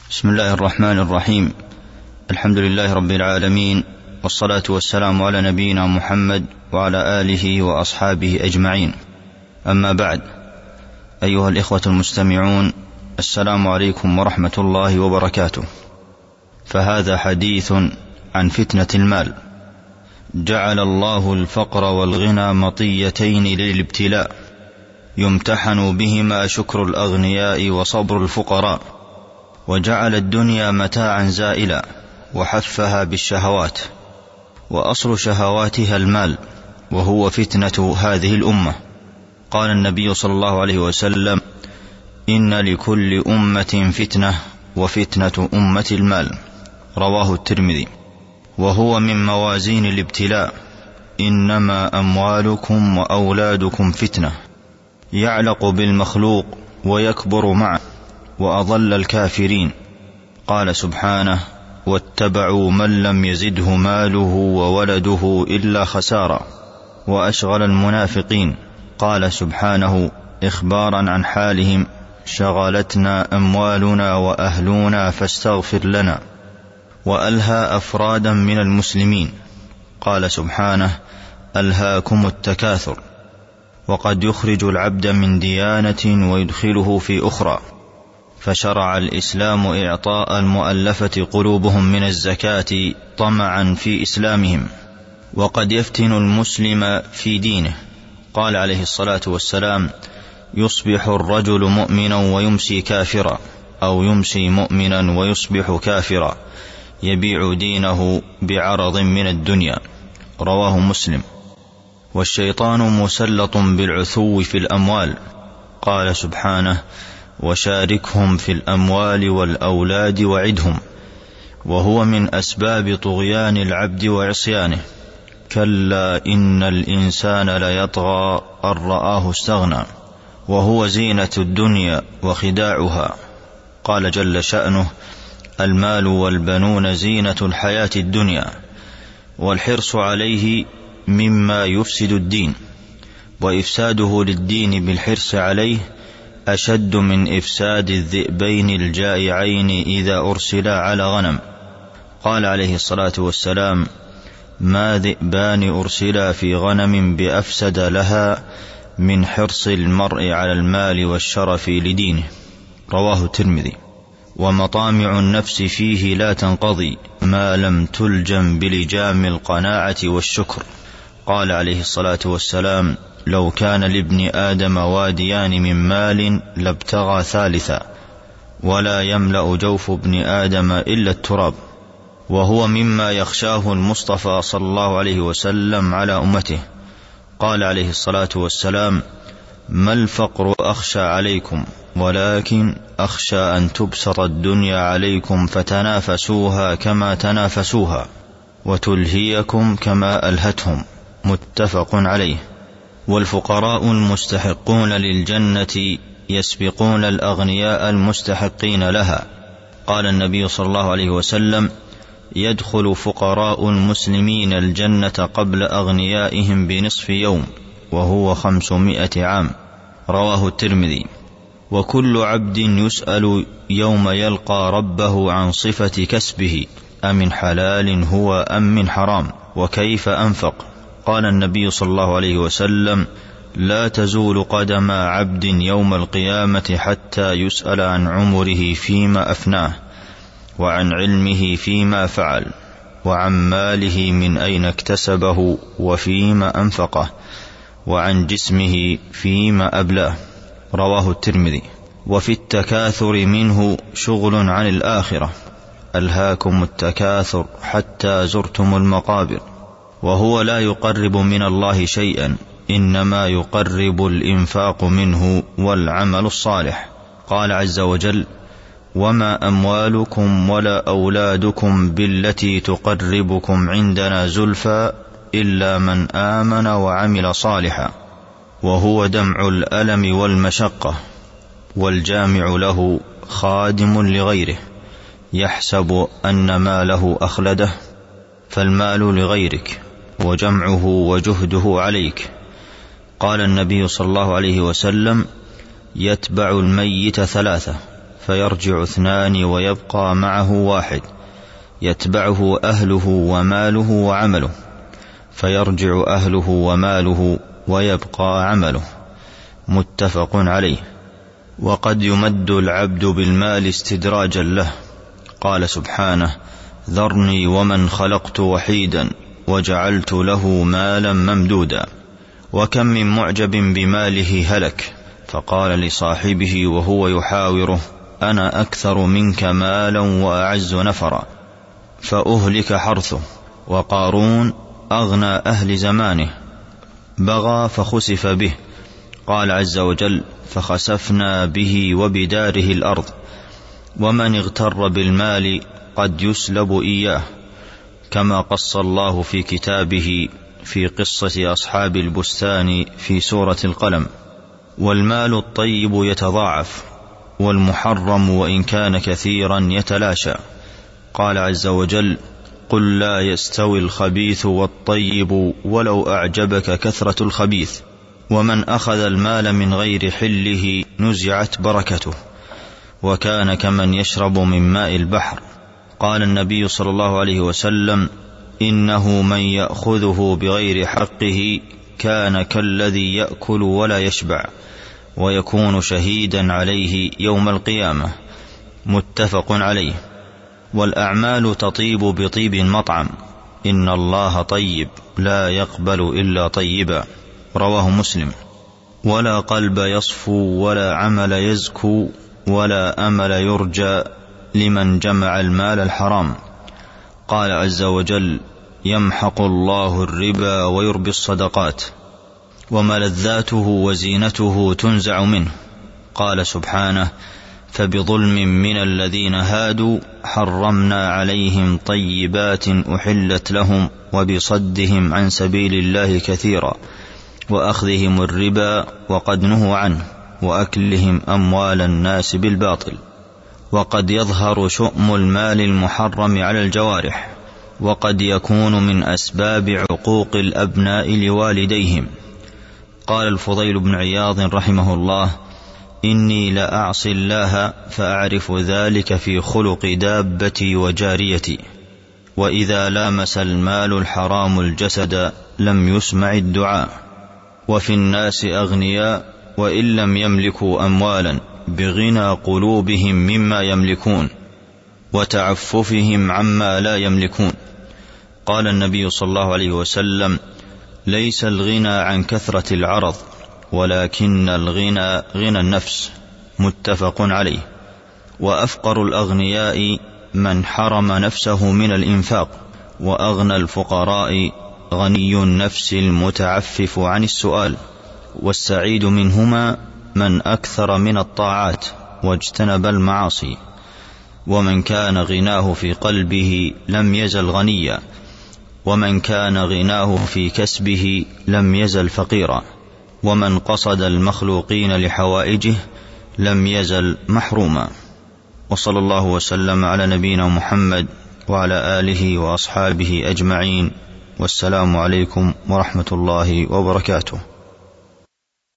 بسم الله الرحمن الرحيم. الحمد لله رب العالمين، والصلاة والسلام على نبينا محمد وعلى آله وأصحابه أجمعين. أما بعد، أيها الإخوة المستمعون، السلام عليكم ورحمة الله وبركاته. فهذا حديث عن فتنة المال. جعل الله الفقر والغنى مطيتين للابتلاء، يمتحن بهما شكر الأغنياء وصبر الفقراء، وجعل الدنيا متاعا زائلا وحفها بالشهوات، وأصل شهواتها المال، وهو فتنة هذه الأمة. قال النبي صلى الله عليه وسلم: إن لكل أمة فتنة، وفتنة أمة المال. رواه الترمذي. وهو من موازين الابتلاء: إنما أموالكم وأولادكم فتنة. يعلق بالمخلوق ويكبر معه، وأضل الكافرين. قال سبحانه: واتبعوا من لم يزده ماله وولده إلا خسارا. وأشغل المنافقين. قال سبحانه إخبارا عن حالهم: شغلتنا أموالنا وأهلنا فاستغفر لنا. وألهى أفرادا من المسلمين. قال سبحانه: ألهاكم التكاثر. وقد يخرج العبد من ديانة ويدخله في أخرى. فشرع الإسلام إعطاء المؤلفة قلوبهم من الزكاة طمعا في إسلامهم. وقد يفتن المسلم في دينه. قال عليه الصلاة والسلام: يصبح الرجل مؤمنا ويمسي كافرا، أو يمسي مؤمنا ويصبح كافرا، يبيع دينه بعرض من الدنيا. رواه مسلم. والشيطان مسلط بالعثو في الأموال. قال سبحانه: وشاركهم في الأموال والأولاد وعدهم. وهو من أسباب طغيان العبد وعصيانه. كلا إن الإنسان ليطغى أن رآه استغنى. وهو زينة الدنيا وخداعها. قال جل شأنه: المال والبنون زينة الحياة الدنيا. والحرص عليه مما يفسد الدين، وإفساده للدين بالحرص عليه أشد من إفساد الذئبين الجائعين إذا أرسلا على غنم. قال عليه الصلاة والسلام: ما ذئبان أرسلا في غنم بأفسد لها من حرص المرء على المال والشرف لدينه. رواه الترمذي. ومطامع النفس فيه لا تنقضي ما لم تلجم بلجام القناعة والشكر. قال عليه الصلاة والسلام: لو كان لابن آدم واديان من مال لابتغى ثالثا، ولا يملأ جوف ابن آدم إلا التراب. وهو مما يخشاه المصطفى صلى الله عليه وسلم على أمته. قال عليه الصلاة والسلام: ما الفقر أخشى عليكم، ولكن أخشى أن تبسط الدنيا عليكم فتنافسوها كما تنافسوها، وتلهيكم كما ألهتهم. متفق عليه. والفقراء المستحقون للجنة يسبقون الأغنياء المستحقين لها. قال النبي صلى الله عليه وسلم: يدخل فقراء المسلمين الجنة قبل أغنيائهم بنصف يوم، وهو 500 عام. رواه الترمذي. وكل عبد يسأل يوم يلقى ربه عن صفة كسبه: أمن حلال هو أم من حرام، وكيف أنفق. قال النبي صلى الله عليه وسلم: لا تزول قدم عبد يوم القيامة حتى يسأل عن عمره فيما أفناه، وعن علمه فيما فعل، وعن ماله من أين اكتسبه وفيما أنفقه، وعن جسمه فيما أبلاه. رواه الترمذي. وفي التكاثر منه شغل عن الآخرة. ألهاكم التكاثر حتى زرتم المقابر. وهو لا يقرب من الله شيئا، إنما يقرب الإنفاق منه والعمل الصالح. قال عز وجل: وما أموالكم ولا أولادكم بالتي تقربكم عندنا زلفى إلا من آمن وعمل صالحا. وهو دمع الألم والمشقة، والجامع له خادم لغيره، يحسب أن ماله أخلده، فالمال لغيرك، وجمعه وجهده عليك. قال النبي صلى الله عليه وسلم: يتبع الميت 3: فيرجع 2 ويبقى معه 1، يتبعه أهله وماله وعمله، فيرجع أهله وماله ويبقى عمله. متفق عليه. وقد يمد العبد بالمال استدراجا له. قال سبحانه: ذرني ومن خلقت وحيدا وجعلت له مالا ممدودا. وكم من معجب بماله هلك، فقال لصاحبه وهو يحاوره: أنا أكثر منك مالا وأعز نفرا، فأهلك حرثه. وقارون أغنى أهل زمانه، بغى فخسف به. قال عز وجل: فخسفنا به وبداره الأرض. ومن اغتر بالمال قد يسلب إياه، كما قص الله في كتابه في قصة أصحاب البستان في سورة القلم. والمال الطيب يتضاعف، والمحرم وإن كان كثيرا يتلاشى. قال عز وجل: قل لا يستوي الخبيث والطيب ولو أعجبك كثرة الخبيث، ومن أخذ المال من غير حله نزعت بركته، وكان كمن يشرب من ماء البحر. قال النبي صلى الله عليه وسلم: إنه من يأخذه بغير حقه كان كالذي يأكل ولا يشبع، ويكون شهيدا عليه يوم القيامة. متفق عليه. والأعمال تطيب بطيب المطعم، إن الله طيب لا يقبل إلا طيبا. رواه مسلم. ولا قلب يصفو ولا عمل يزكو ولا أمل يرجى لمن جمع المال الحرام. قال عز وجل: يمحق الله الربا ويربي الصدقات، وملذاته وزينته تنزع منه. قال سبحانه: فبظلم من الذين هادوا حرمنا عليهم طيبات أحلت لهم وبصدهم عن سبيل الله كثيرا وأخذهم الربا وقد نهوا عنه وأكلهم أموال الناس بالباطل. وقد يظهر شؤم المال المحرم على الجوارح، وقد يكون من أسباب عقوق الأبناء لوالديهم. قال الفضيل بن عياض رحمه الله: إني لأعصي الله فأعرف ذلك في خلق دابتي وجاريتي. وإذا لامس المال الحرام الجسد لم يسمع الدعاء. وفي الناس أغنياء وإن لم يملكوا أموالا بغنى قلوبهم مما يملكون وتعففهم عما لا يملكون. قال النبي صلى الله عليه وسلم: ليس الغنى عن كثرة العرض، ولكن الغنى غنى النفس. متفق عليه. وأفقر الأغنياء من حرم نفسه من الإنفاق، وأغنى الفقراء غني النفس المتعفف عن السؤال. والسعيد منهما من أكثر من الطاعات واجتنب المعاصي. ومن كان غناه في قلبه لم يزل غنيا، ومن كان غناه في كسبه لم يزل فقيرا، ومن قصد المخلوقين لحوائجه لم يزل محروما. وصلى الله وسلم على نبينا محمد وعلى آله وأصحابه أجمعين، والسلام عليكم ورحمة الله وبركاته.